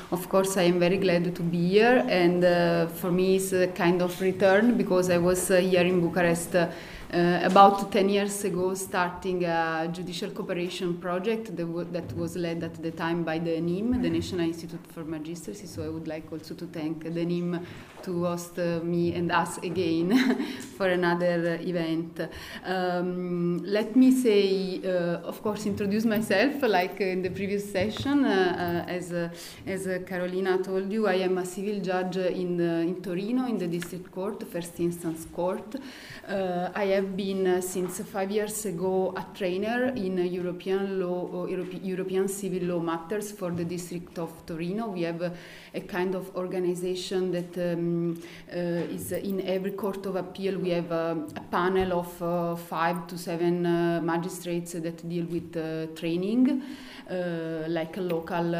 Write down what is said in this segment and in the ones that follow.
Of course, I am very glad to be here, and for me it's a kind of return because I was here in Bucharest about 10 years ago, starting a judicial cooperation project that was led at the time by the NIM, the National Institute for Magistracy. So I would like also to thank the NIM to host me and us again for another event. Let me say, of course, introduce myself like in the previous session. As Carolina told you, I am a civil judge in Torino, in the district court, first instance court. I have been since 5 years ago a trainer in European law, or European civil law matters for the district of Torino. We have a kind of organization that is in every court of appeal. We have a panel of 5 to 7 magistrates that deal with training, like a local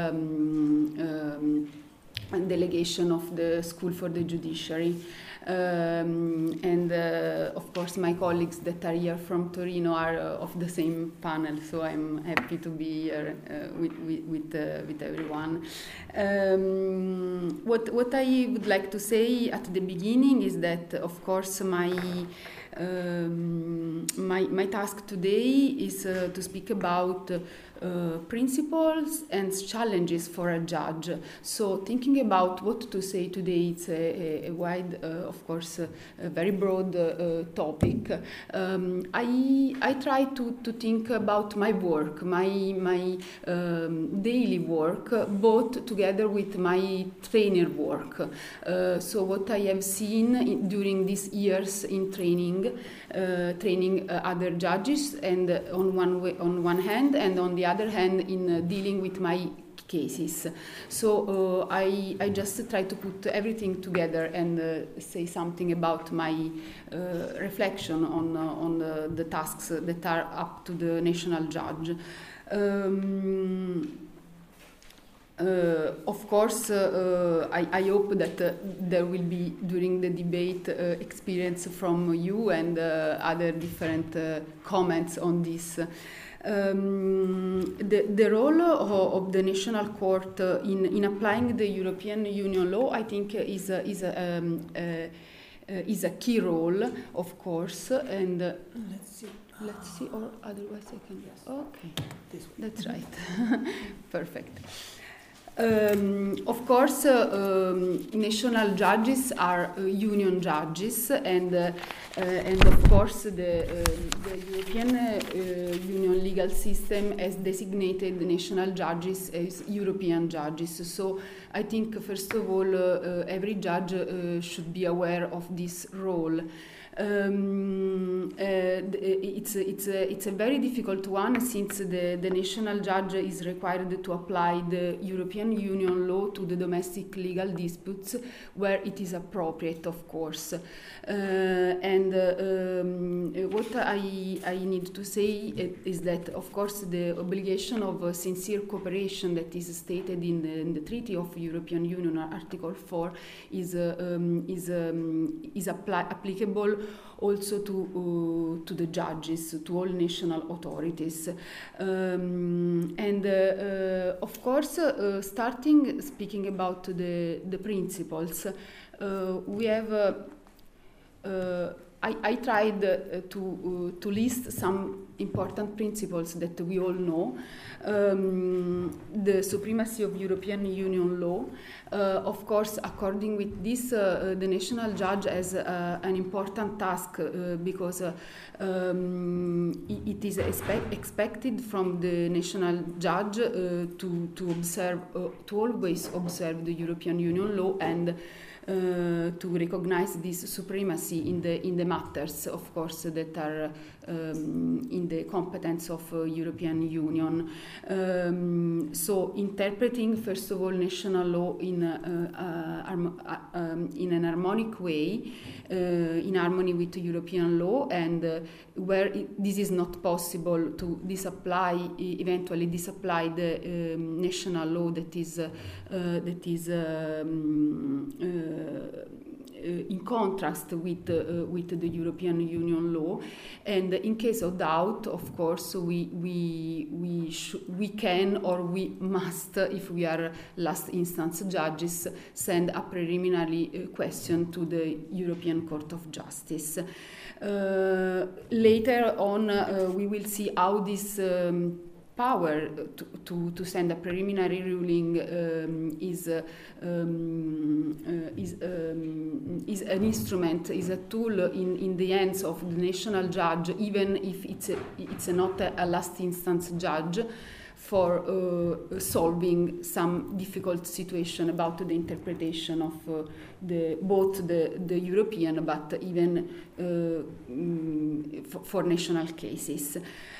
delegation of the School for the Judiciary. Of course my colleagues that are here from Torino are of the same panel, so I'm happy to be here with everyone. What I would like to say at the beginning is that, of course, my task today is to speak about principles and challenges for a judge. So thinking about what to say today, it's a wide, of course, a very broad topic. I try to think about my work, my daily work, both together with my trainer work. So what I have seen during these years in training other judges, and on one hand, and on the other hand in dealing with my cases. So I just try to put everything together and say something about my reflection on the tasks that are up to the national judge. Of course, I hope that there will be, during the debate, experience from you and other different comments on this. The role of the national court in applying the European Union law, I think, is a key role, of course, and let's see, or otherwise I can. Yes. Okay, that's right. Perfect. Of course, national judges are union judges, and of course the European Union legal system has designated national judges as European judges. So I think, first of all, every judge should be aware of this role. It's a very difficult one, since the national judge is required to apply the European Union law to the domestic legal disputes where it is appropriate, of course. What I need to say is that, of course, the obligation of sincere cooperation that is stated in the Treaty of European Union, Article 4, is applicable also to the judges, to all national authorities. Of course, speaking about the principles, we have I tried to list some important principles that we all know. The supremacy of European Union law. Of course, according with this, the national judge has an important task because it is expected from the national judge to always observe the European Union law and to recognize this supremacy in the matters, of course, that are in the competence of European Union. So interpreting, first of all, national law in an harmonic way, in harmony with European law, and where this is not possible, to eventually disapply the national law that is in contrast with the European Union law. And in case of doubt, of course, we can or we must, if we are last instance judges, send a preliminary question to the European Court of Justice. Later on, we will see how this power to send a preliminary ruling is an instrument, is a tool in the hands of the national judge, even if it's not a last instance judge, for solving some difficult situation about the interpretation of both the European, but even for national cases.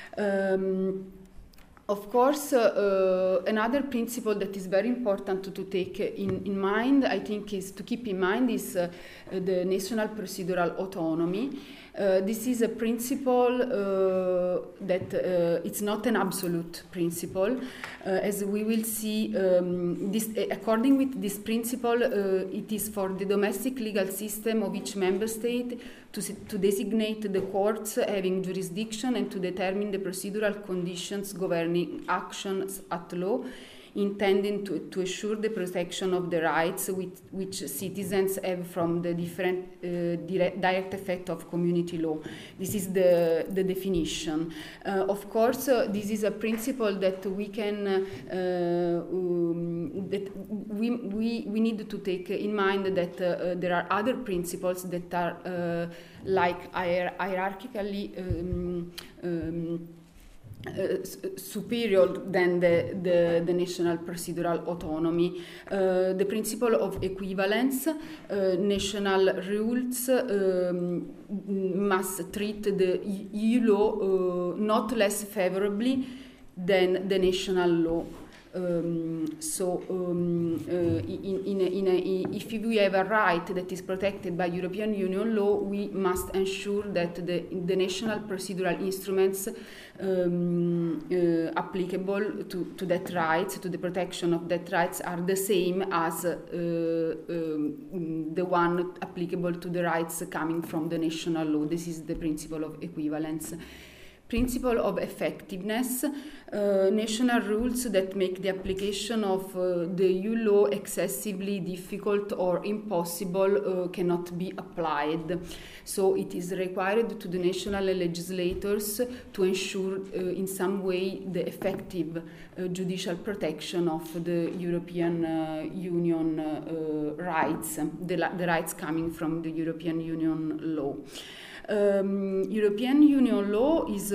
Of course, another principle that is very important to take in mind, I think, is to keep in mind is the national procedural autonomy. This is a principle that it's not an absolute principle. As we will see, according with this principle, it is for the domestic legal system of each member state to designate the courts having jurisdiction and to determine the procedural conditions governing actions at law, intending to assure the protection of the rights which citizens have from the different direct effect of community law. This is the definition. Of course, this is a principle that we can that we need to take in mind that there are other principles that are like hierarchically superior than the national procedural autonomy. The principle of equivalence, national rules must treat the EU law not less favorably than the national law. If we have a right that is protected by European Union law, we must ensure that the national procedural instruments applicable to that right, to the protection of that rights, are the same as the one applicable to the rights coming from the national law. This is the principle of equivalence. Principle of effectiveness, national rules that make the application of the EU law excessively difficult or impossible cannot be applied. So it is required to the national legislators to ensure in some way the effective judicial protection of the European Union rights, the rights coming from the European Union law. European Union law is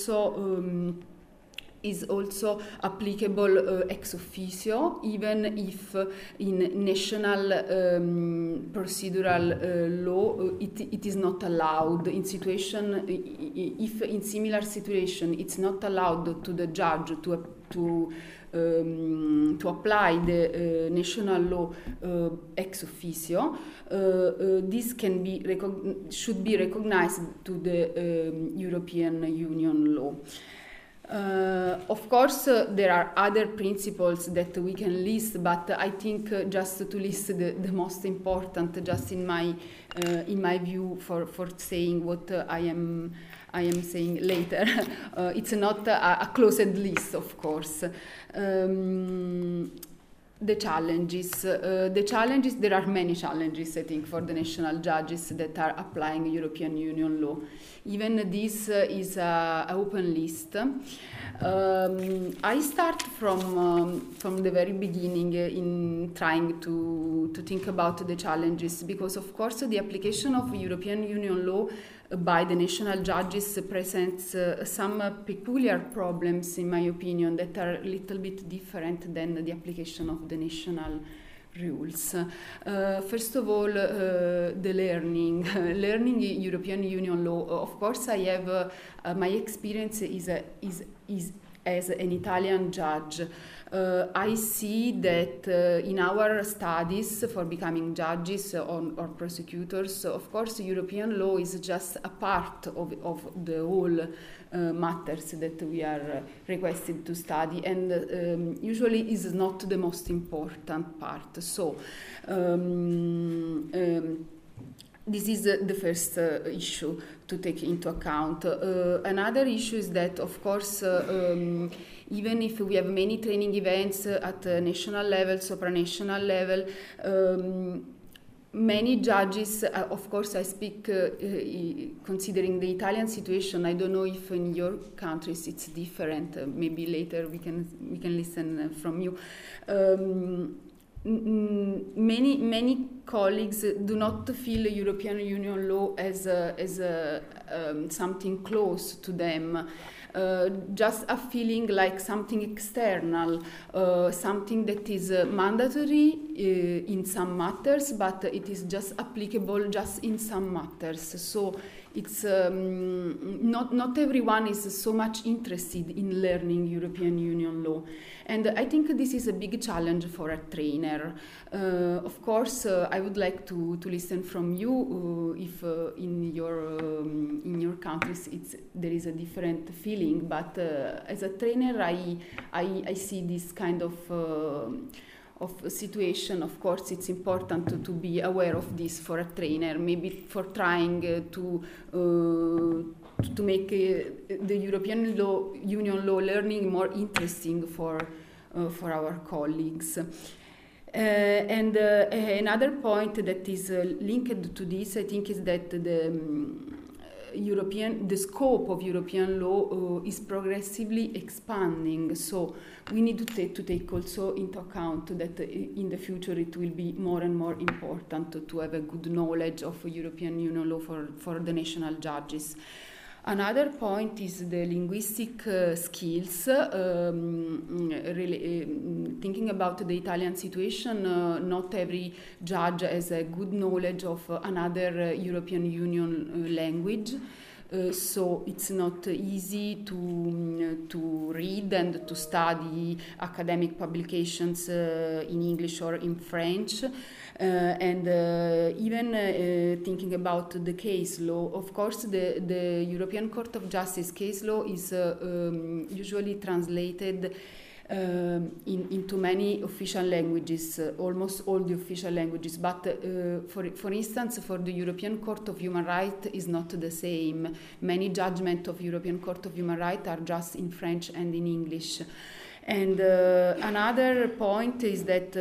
also applicable ex officio, even if in national procedural law it is not allowed. In situation, if in similar situation it's not allowed to the judge to apply the national law ex officio, this can be should be recognized to the European Union law. Of course, there are other principles that we can list, but I think just to list the most important, just in my view, for saying what I am saying later. It's not a closed list, of course. The challenges, there are many challenges, I think, for the national judges that are applying European Union law. Even this is an open list. I start from the very beginning in trying to think about the challenges, because of course the application of European Union law by the national judges presents some peculiar problems, in my opinion, that are a little bit different than the application of the national rules. First of all, the learning European Union law. Of course, I have my experience is as an Italian judge. I see that in our studies for becoming judges or prosecutors, of course, European law is just a part of the whole matters that we are requested to study, and usually is not the most important part. So This is the first issue to take into account. Another issue is that, of course, even if we have many training events at national level, supranational level, many judges, of course, I speak considering the Italian situation. I don't know if in your countries it's different. Maybe later we can listen from you. Many colleagues do not feel European Union law as something close to them. Just a feeling like something external, something that is mandatory in some matters, but it is just applicable just in some matters. So it's not everyone is so much interested in learning European Union law, and I think this is a big challenge for a trainer. Of course, I would like to listen from you if in your countries there is a different feeling. But as a trainer, I see this kind of situation. Of course, it's important to be aware of this for a trainer, maybe for trying to make the European Union law learning more interesting for our colleagues. And another point that is linked to this, I think, is that the scope of European law is progressively expanding. So we need to take also into account that in the future it will be more and more important to have a good knowledge of European Union law for the national judges. Another point is the linguistic skills. Thinking about the Italian situation, not every judge has a good knowledge of another European Union language. So it's not easy to read and to study academic publications in English or in French. And even thinking about the case law, of course, the European Court of Justice case law is usually translated into many official languages, almost all the official languages. But for instance, for the European Court of Human Rights is not the same. Many judgments of European Court of Human Rights are just in French and in English. And another point is that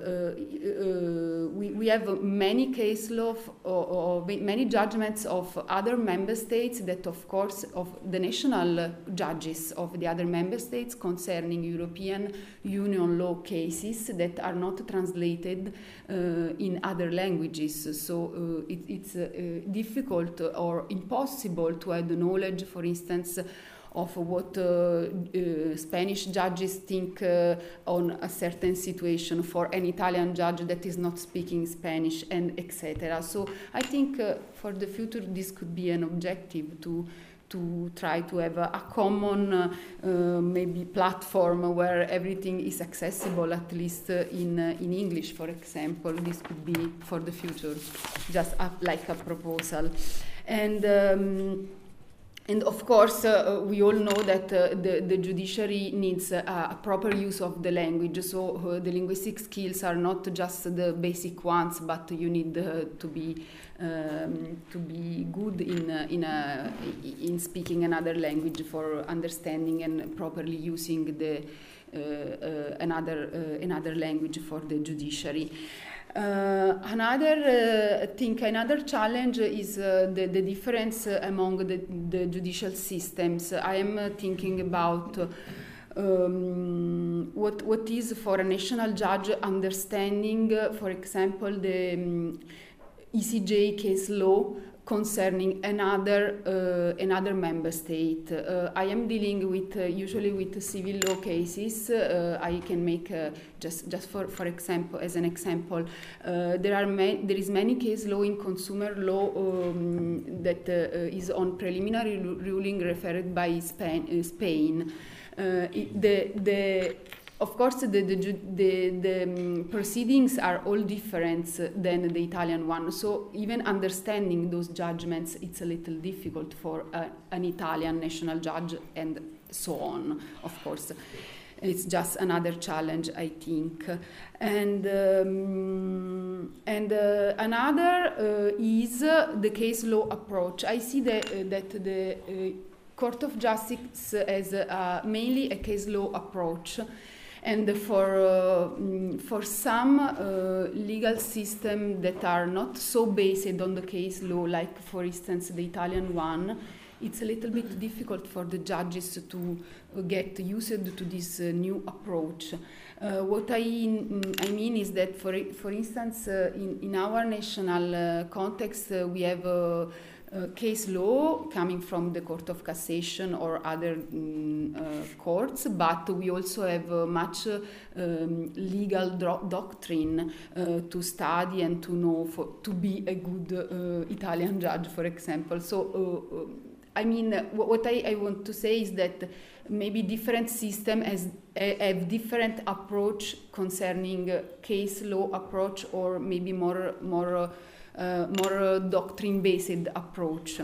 we have many case law or many judgments of other member states that, of course, of the national judges of the other member states concerning European Union law cases that are not translated in other languages. So it's difficult or impossible to have the knowledge, for instance, of what Spanish judges think on a certain situation for an Italian judge that is not speaking Spanish, and etc. So I think for the future this could be an objective to try to have a common maybe platform where everything is accessible, at least in English, for example. This could be for the future, just like a proposal. And of course, we all know that the judiciary needs a proper use of the language. So the linguistic skills are not just the basic ones, but you need to be good in speaking another language for understanding and properly using the another language for the judiciary. Another challenge is the difference among the judicial systems. I am thinking about what is for a national judge understanding, for example, the ECJ case law concerning another member state. I am dealing with usually with civil law cases. I can make just for example, as an example, there is many case law in consumer law that is on preliminary ruling referred by Spain. Of course, the proceedings are all different than the Italian one. So even understanding those judgments, it's a little difficult for an Italian national judge, and so on, of course. It's just another challenge, I think. And another is the case law approach. I see that the Court of Justice has mainly a case law approach. And for some legal systems that are not so based on the case law, like for instance the Italian one, it's a little bit difficult for the judges to get used to this new approach. What I mean is that, for instance, in our national context, we have case law coming from the Court of Cassation or other courts, but we also have much legal doctrine to study and to know to be a good Italian judge, for example. So, I mean, what I want to say is that maybe different systems have different approach concerning case law approach, or maybe more doctrine-based approach.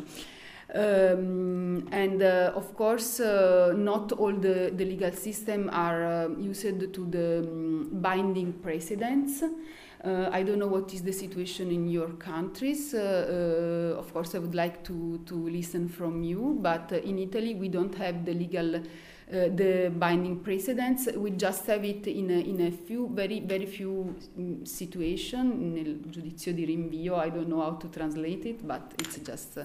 And of course, not all the legal systems are used to the binding precedents. I don't know what is the situation in your countries. Of course, I would like to listen from you, but in Italy we don't have the legal the binding precedents. We just have it in a few, very few situations. Nel giudizio di rinvio, I don't know how to translate it, but it's just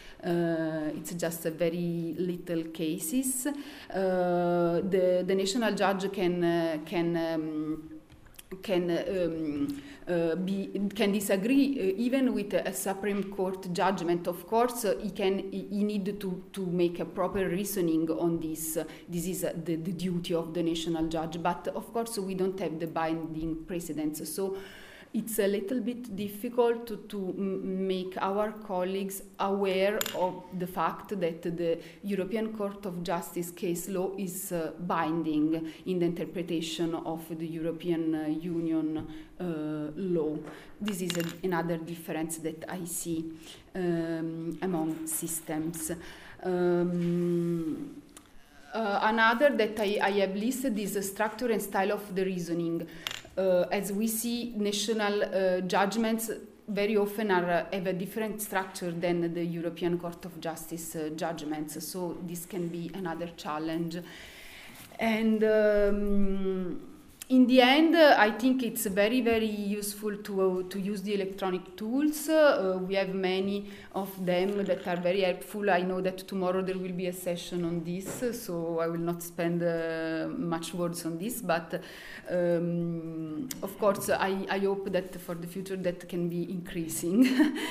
a very little cases. The national judge can disagree even with a Supreme Court judgment. Of course, he need to make a proper reasoning on this. This is the duty of the national judge. But of course, we don't have the binding precedents. So it's a little bit difficult to make our colleagues aware of the fact that the European Court of Justice case law is binding in the interpretation of the European Union law. This is another difference that I see among systems. Another that I have listed is the structure and style of the reasoning. As we see, national judgments very often have a different structure than the European Court of Justice judgments, so this can be another challenge. And in the end, I think it's very, very useful to use the electronic tools. We have many of them that are very helpful. I know that tomorrow there will be a session on this, so I will not spend much words on this, but of course I hope that for the future that can be increasing.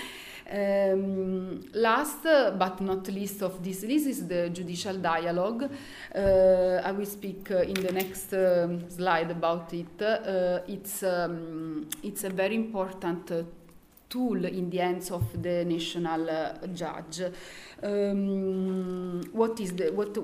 Last but not least of this list is the judicial dialogue. I will speak in the next slide about it. It's a very important tool in the hands of the national judge. What is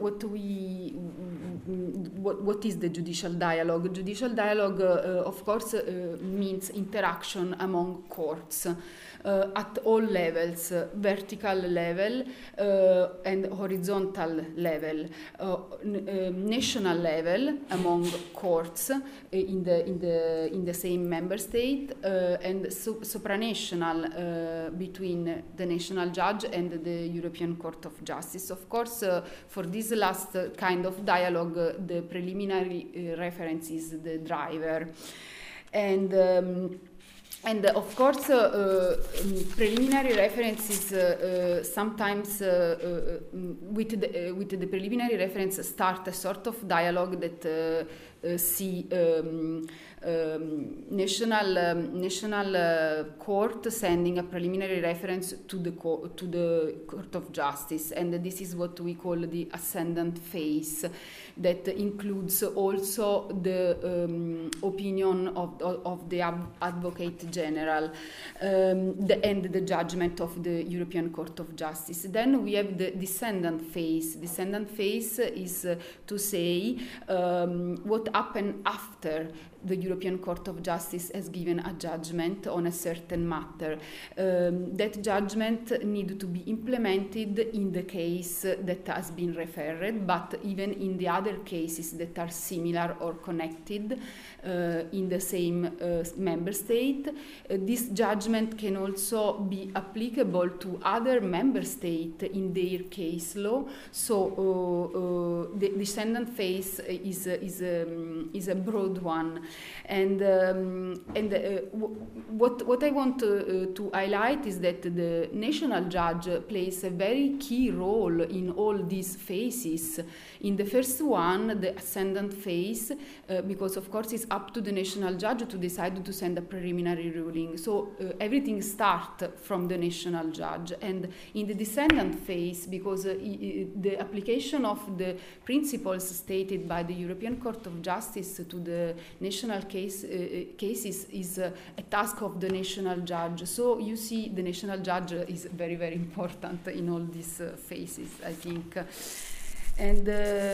the judicial dialogue? Judicial dialogue, of course, means interaction among courts at all levels, vertical level and horizontal level, national level among courts in the same member state, and supranational between the national judge and the European Court of Justice. Of course, for this last kind of dialogue, the preliminary reference is the driver. And of course, preliminary references sometimes with the preliminary reference start a sort of dialogue that see national court sending a preliminary reference to the Court of Justice, and this is what we call the ascendant phase, that includes also the opinion of the Advocate General and the judgment of the European Court of Justice. Then we have the descendant phase. Descendant phase is to say what happened after the European Court of Justice has given a judgment on a certain matter. That judgment needs to be implemented in the case that has been referred, but even in the other cases that are similar or connected in the same member state. This judgment can also be applicable to other member states in their case law. So the descendant phase is a broad one, and what I want to highlight is that the national judge plays a very key role in all these phases. In the first one, the ascendant phase, because of course it's up to the national judge to decide to send a preliminary ruling. So everything starts from the national judge. And in the descendant phase, because the application of the principles stated by the European Court of Justice to the national cases is a task of the national judge. So you see, the national judge is very, very important in all these phases, I think. And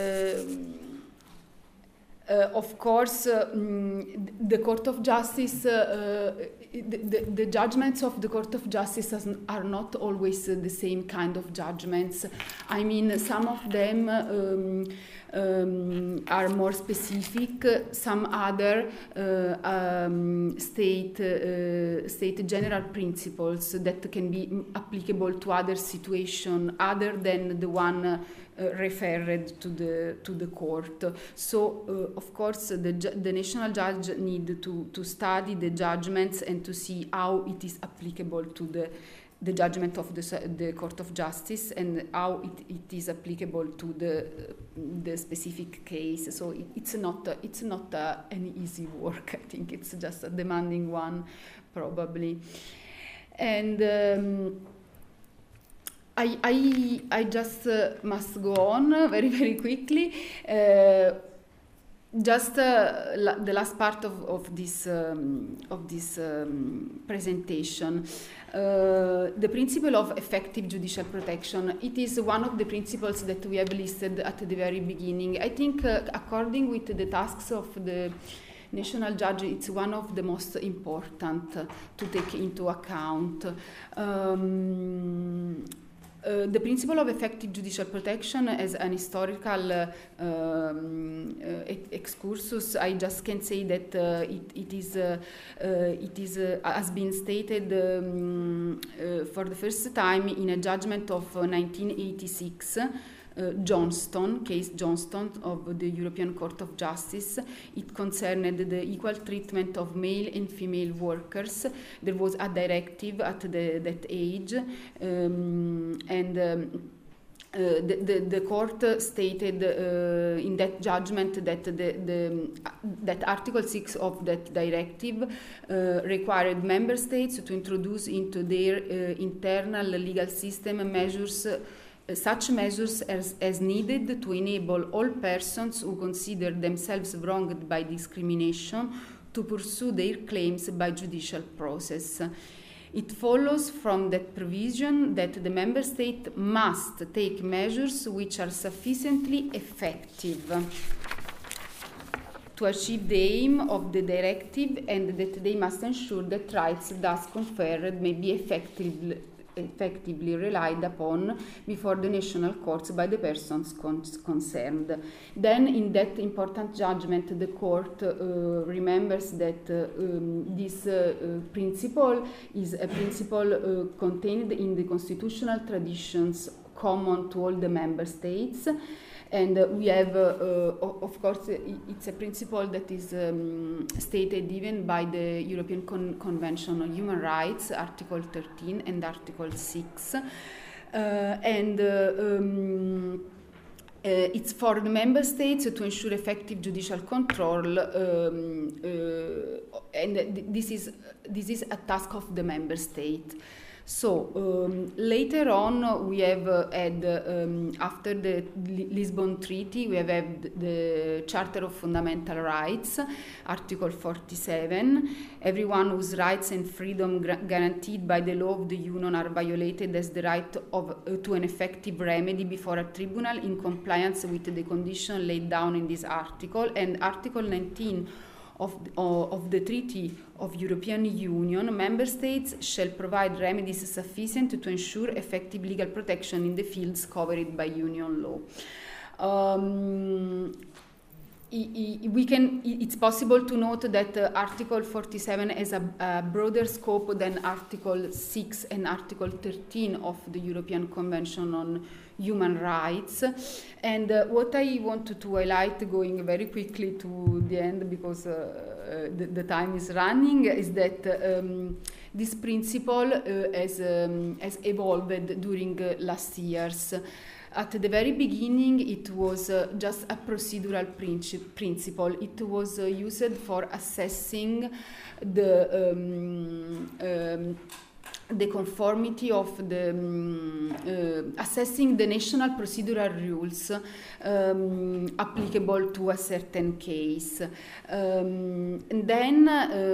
of course, the Court of Justice, the judgments of the Court of Justice are not always the same kind of judgments. I mean, some of them are more specific, some other state general principles that can be applicable to other situations other than the one referred to the court. So of course the national judge need to study the judgments and to see how it is applicable to the judgment of the Court of Justice and how it is applicable to the specific case. So it's not an easy work. I think it's just a demanding one, probably. And I just must go on very, very quickly. Just the last part of this presentation, the principle of effective judicial protection. It is one of the principles that we have listed at the very beginning. I think, according with the tasks of the national judge, it's one of the most important to take into account. The principle of effective judicial protection as an historical excursus, I just can say that it is has been stated for the first time in a judgment of 1986. Johnston, case Johnston of the European Court of Justice. It concerned the equal treatment of male and female workers. There was a directive at that age, the court stated in that judgment that that Article 6 of that directive required member states to introduce into their internal legal system measures, such measures as needed to enable all persons who consider themselves wronged by discrimination to pursue their claims by judicial process. It follows from that provision that the member state must take measures which are sufficiently effective to achieve the aim of the directive, and that they must ensure that rights thus conferred may be effectively relied upon before the national courts by the persons concerned. Then, in that important judgment, the court remembers that this principle is a principle contained in the constitutional traditions common to all the member states. And we have, of course, it's a principle that is stated even by the European Convention on Human Rights, Article 13 and Article 6. It's for the member states to ensure effective judicial control, and this is a task of the member state. So later on we have had, after the Lisbon Treaty, we have had the Charter of Fundamental Rights, Article 47. Everyone whose rights and freedom guaranteed by the law of the Union are violated has the right to an effective remedy before a tribunal in compliance with the condition laid down in this article. And Article 19 of the Treaty of European Union, member states shall provide remedies sufficient to ensure effective legal protection in the fields covered by Union law. It's possible to note that Article 47 has a broader scope than Article 6 and Article 13 of the European Convention on Human Rights. And what I want to highlight, going very quickly to the end because the time is running, is that this principle has evolved during last years. At the very beginning, it was just a procedural principle. It was used for assessing the conformity of assessing the national procedural rules applicable to a certain case. And then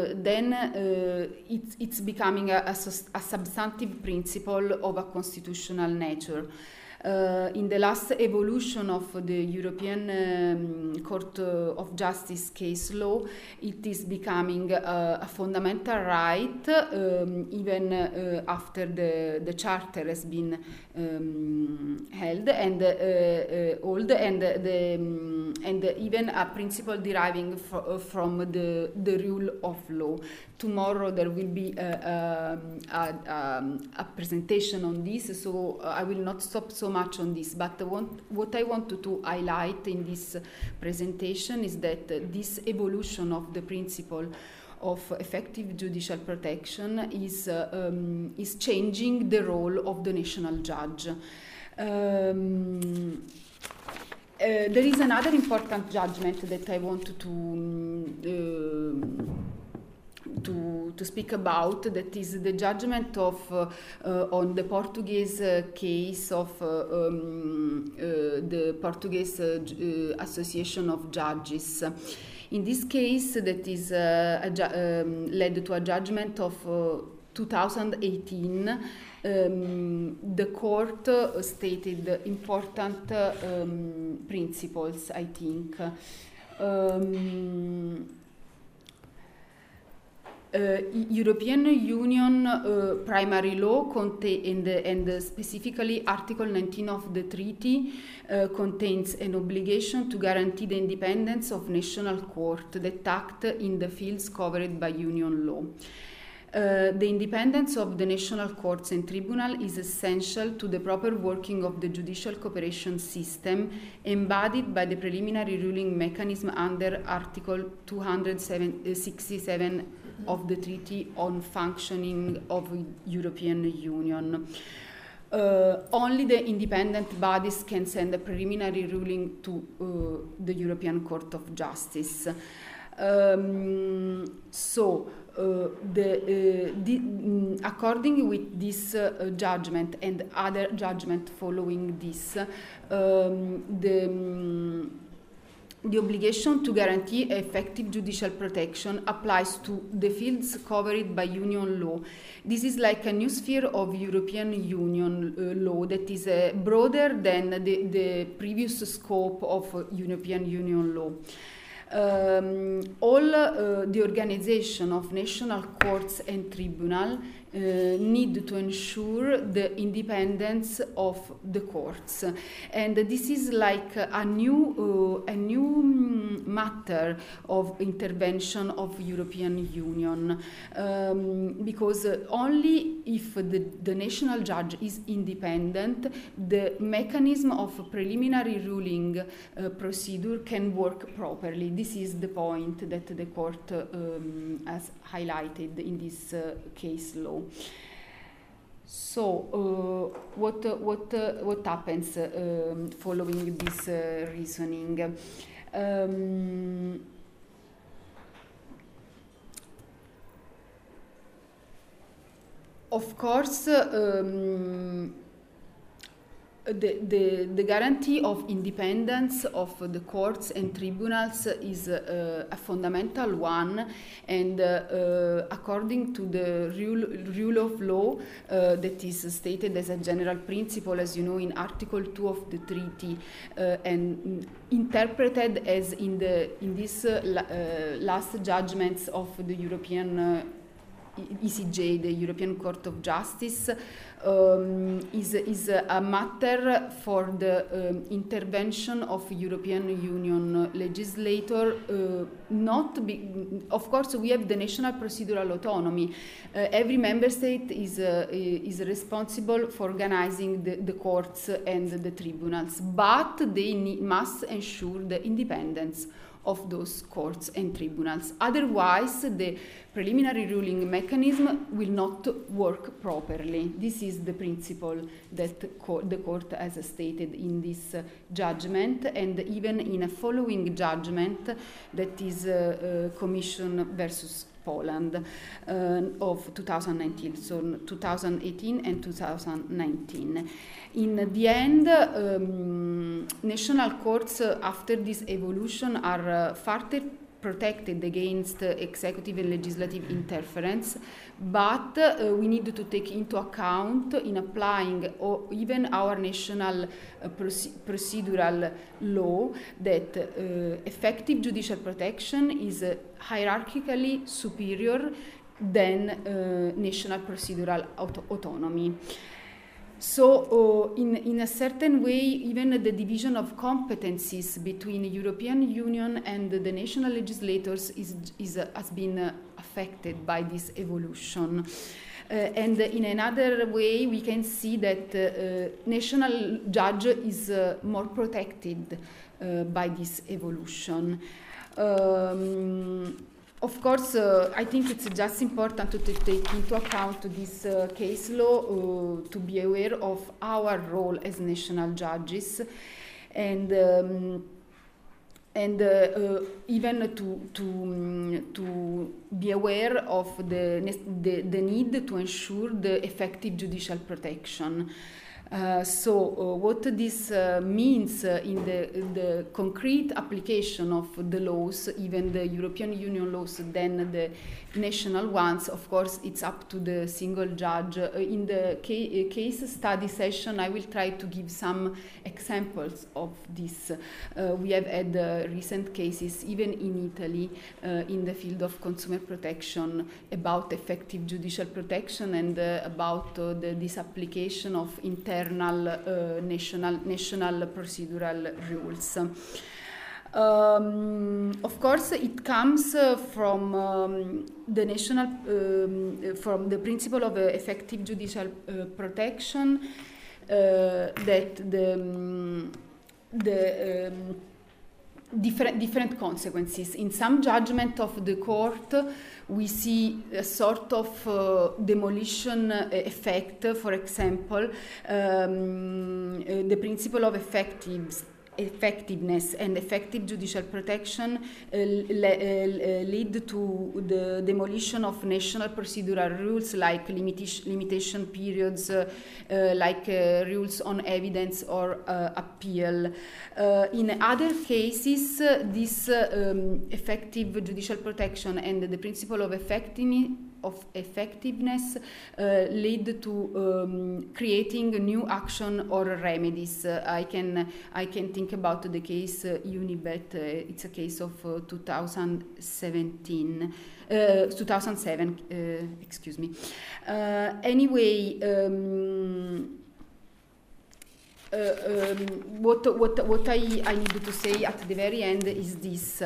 it's becoming a substantive principle of a constitutional nature. In the last evolution of the European Court of Justice case law, it is becoming a fundamental right, even after the Charter has been held and old, and even a principle deriving from the rule of law. Tomorrow there will be a presentation on this, so I will not stop so much on this, but what I want to highlight in this presentation is that this evolution of the principle of effective judicial protection is changing the role of the national judge. There is another important judgment that I want to speak about, that is the judgment of on the Portuguese case of the Portuguese Association of Judges. In this case, that is led to a judgment of 2018. The court stated important principles, I think. European Union primary law and specifically Article 19 of the treaty contains an obligation to guarantee the independence of national courts that act in the fields covered by Union law. The independence of the national courts and tribunal is essential to the proper working of the judicial cooperation system embodied by the preliminary ruling mechanism under Article 267 of the Treaty on Functioning of European Union. Only the independent bodies can send a preliminary ruling to the European Court of Justice. According with this judgment and other judgment following this, the obligation to guarantee effective judicial protection applies to the fields covered by Union law. This is like a new sphere of European Union law that is broader than the previous scope of European Union law. All the organization of national courts and tribunal need to ensure the independence of the courts, and this is like a new matter of intervention of European Union, because only if the national judge is independent, the mechanism of preliminary ruling procedure can work properly. This is the point that the court has highlighted in this case law. So, what happens following this reasoning? Of course, the guarantee of independence of the courts and tribunals is a fundamental one, and according to the rule of law that is stated as a general principle, as you know, in Article 2 of the treaty, and interpreted as in these last judgments of the European ECJ, the European Court of Justice, is a matter for the intervention of European Union legislator. Of course, we have the national procedural autonomy. Every member state is responsible for organizing the courts and the tribunals, but they must ensure the independence of those courts and tribunals. Otherwise, the preliminary ruling mechanism will not work properly. This is the principle that the court has stated in this judgment, and even in a following judgment that is Commission versus Poland of 2019, so 2018 and 2019. In the end, national courts after this evolution are further protected against executive and legislative interference, but we need to take into account in applying even our national procedural law that effective judicial protection is hierarchically superior than national procedural autonomy. So in a certain way, even the division of competencies between the European Union and the national legislators has been affected by this evolution. And in another way, we can see that national judge is more protected by this evolution. Of course, I think it's just important to take into account this case law, to be aware of our role as national judges, and even to be aware of the need to ensure the effective judicial protection. What this means in the concrete application of the laws, even the European Union laws, then the national ones, of course, it's up to the single judge. In the case study session, I will try to give some examples of this. We have had recent cases, even in Italy, in the field of consumer protection, about effective judicial protection and about the disapplication of internal national procedural rules. Of course, it comes from the national, from the principle of effective judicial protection, that the different consequences. In some judgment of the court, we see a sort of demolition effect. For example, the principle of effectiveness and effective judicial protection lead to the demolition of national procedural rules like limitation periods, like rules on evidence or appeal. In other cases, this effective judicial protection and the principle of effectiveness lead to creating new action or remedies. I can think about the case Unibet. It's a case of 2007. Excuse me. Anyway. What I need to say at the very end is this.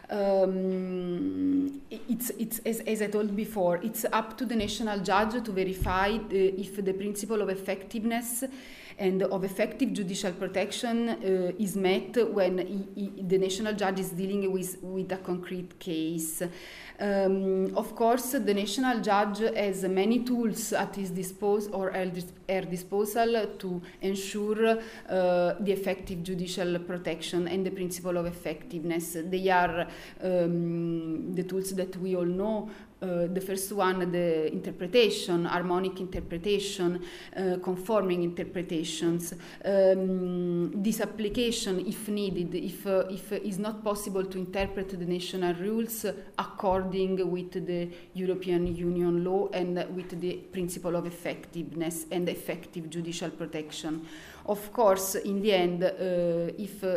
It's as I told before, it's up to the national judge to verify if the principle of effectiveness and of effective judicial protection is met when the national judge is dealing with a concrete case. Of course, the national judge has many tools at his disposal or her disposal to ensure the effective judicial protection and the principle of effectiveness. They are the tools that we all know. The first one, the interpretation, harmonic interpretation, conforming interpretations, disapplication if needed, if it's not possible to interpret the national rules according with the European Union law and with the principle of effectiveness and effective judicial protection. Of course, in the end, if there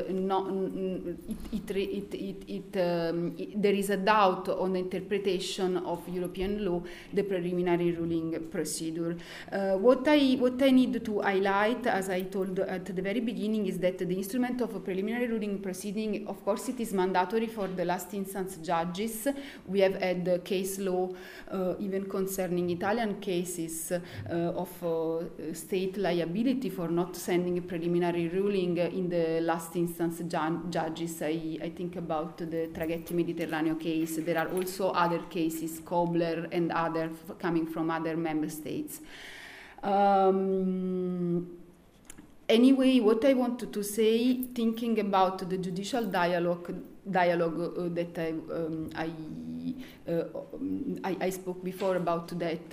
is a doubt on the interpretation of European law, the preliminary ruling procedure. What I need to highlight, as I told at the very beginning, is that the instrument of a preliminary ruling proceeding, of course, it is mandatory for the last instance judges. We have had case law even concerning Italian cases of state liability for not sending a preliminary ruling in the last instance judges. I think about the Traghetti Mediterraneo case. There are also other cases, Kobler and other coming from other member states. Anyway, what I wanted to say, thinking about the judicial dialogue that I spoke before about that,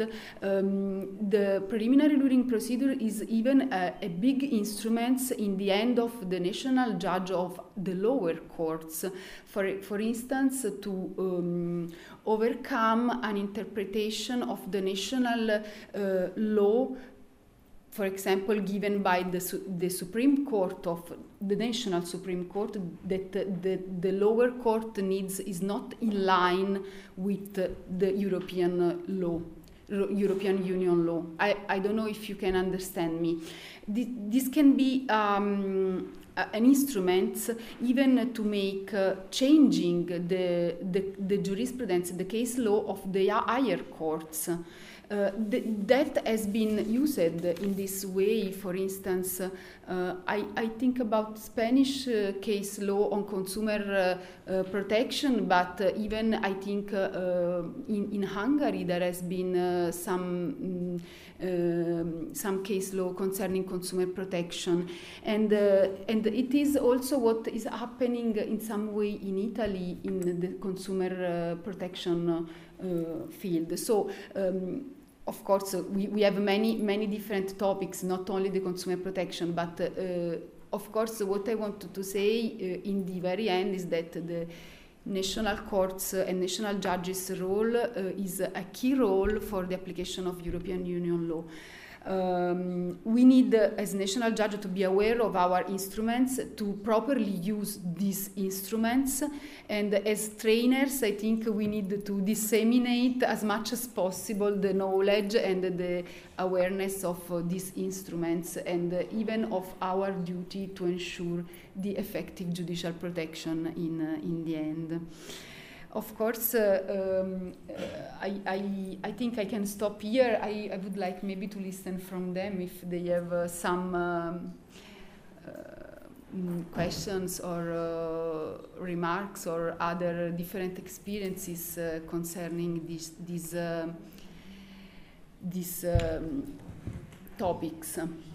the preliminary ruling procedure is even a big instrument in the hand of the national judge of the lower courts. For instance, to overcome an interpretation of the national law, for example, given by the Supreme Court of the National Supreme Court, that the lower court needs is not in line with the European law, European Union law. I don't know if you can understand me. This can be an instrument even to make changing the jurisprudence, the case law of the higher courts. That has been used in this way. For instance, I think about Spanish case law on consumer protection, but even I think in Hungary there has been some case law concerning consumer protection, and it is also what is happening in some way in Italy in the consumer protection field. So of course we have many different topics, not only the consumer protection, but of course what I wanted to say in the very end is that the national courts and national judges' role is a key role for the application of European Union law. We need, as national judge, to be aware of our instruments, to properly use these instruments, and as trainers, I think we need to disseminate as much as possible the knowledge and the awareness of these instruments, and even of our duty to ensure the effective judicial protection in the end. Of course, I think I can stop here. I would like maybe to listen from them if they have some questions or remarks or other different experiences concerning these topics.